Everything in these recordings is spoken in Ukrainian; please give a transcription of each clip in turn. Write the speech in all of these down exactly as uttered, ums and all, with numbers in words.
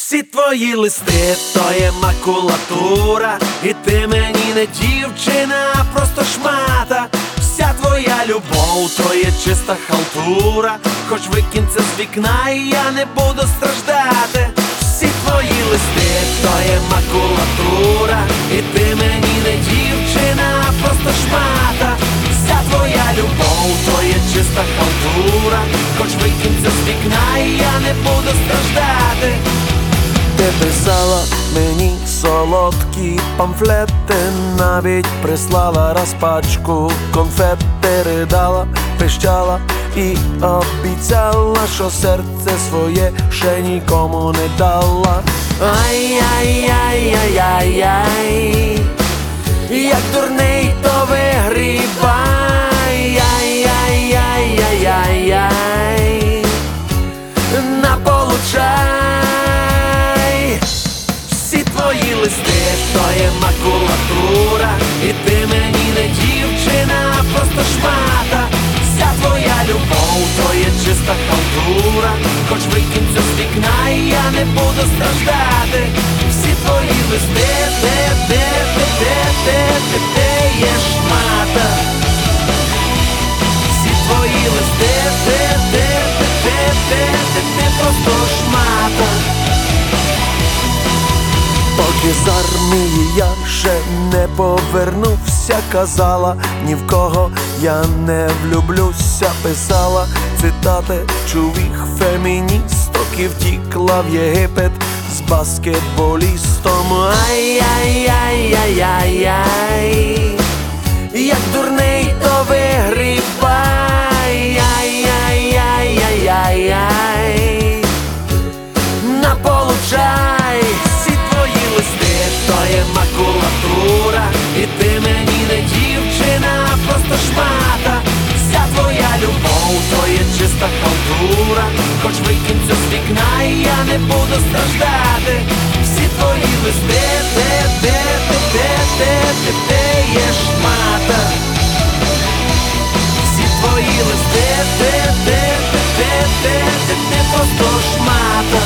Всі твої листи — то є макулатура, і ти мені не дівчина, а просто шмата. Вся твоя любов — то є чиста халтура, хоч викинь це з вікна, і я не буду страждати. Всі твої листи — то є макулатура, і ти мені не дівчина, а просто шмата. Вся твоя любов — то є чиста халтура, хоч викинь це з вікна, і я не буду страждати. Ти писала мені солодкі памфлети, навіть прислала раз пачку конфет, передала, пищала і обіцяла, що серце своє ще нікому не дала. Ай-яй-яй-яй-яй-яй, як дурний, то вигрібай. Ай-яй-яй-яй-яй-яй, наполучай. Всі твої листи — то є макулатура, і ти мені не дівчина, а просто шмата. Вся твоя любов — то є чиста халтура, хоч викинь це з вікна, і я не буду страждати. Всі твої листи — те, те, те, те, те, те, те є шмата. Всі твої листи — те, те, те, те, те, те, те просто шмата. Поки з армії я ще не повернувся, казала, ні в кого я не влюблюся. Писала цитати чувіх феміністок і втікла в Єгипет з баскетболістом. Ай-яй-яй-яй-яй-яй, як дурний, то вигрібай. Ай-яй-яй-яй-яй-яй, наполучай. То є макулатура, і ти мені не дівчина, а просто шмата. Вся твоя любов — то є чиста халтура, хоч викинь це з вікна, і я не буду страждати. Всі твої листи — те, те, те, те, те, те, те є шмата. Всі твої листи — те, те, те, те, те, те, те просто шмата.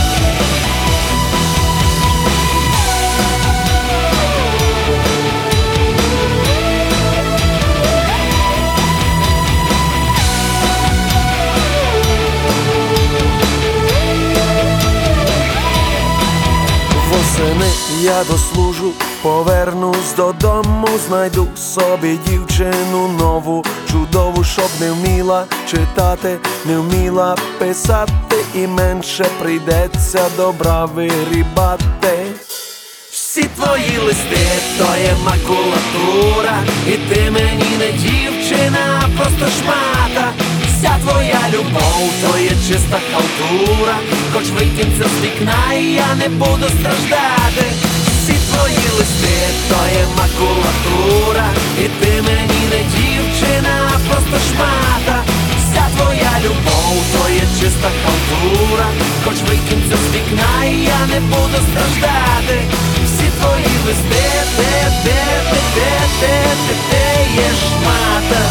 Восени я дослужу, повернусь додому, знайду собі дівчину нову, чудову, щоб не вміла читати, не вміла писати, і менше прийдеться добра вигрібати. Всі твої листи — то є макулатура, і ти мені не дівчина, а просто шмата. Вся твоя любов — то є чиста халтура, хоч викинь це з вікна, і я не буду страждати. Всі твої листи — то є макулатура, і ти мені не дівчина, а просто шмата. Вся твоя любов — то є чиста халтура, хоч викинь це з вікна, і я не буду страждати. Всі твої листи — те, те, те, те, те, те, те є шмата.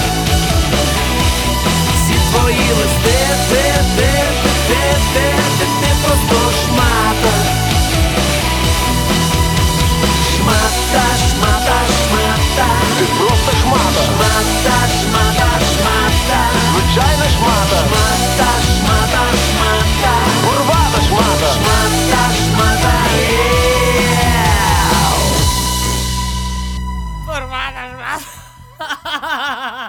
Всі твої листи — те, те, те, те, те, те, те просто шмата. Шмата, шмата, шмата. Ти просто шмата. Шмата, шмата, шмата. Звичайна шмата. Шмата, шмата, шмата. Урвата шмата. Шмата, шмата, Порвана шмата.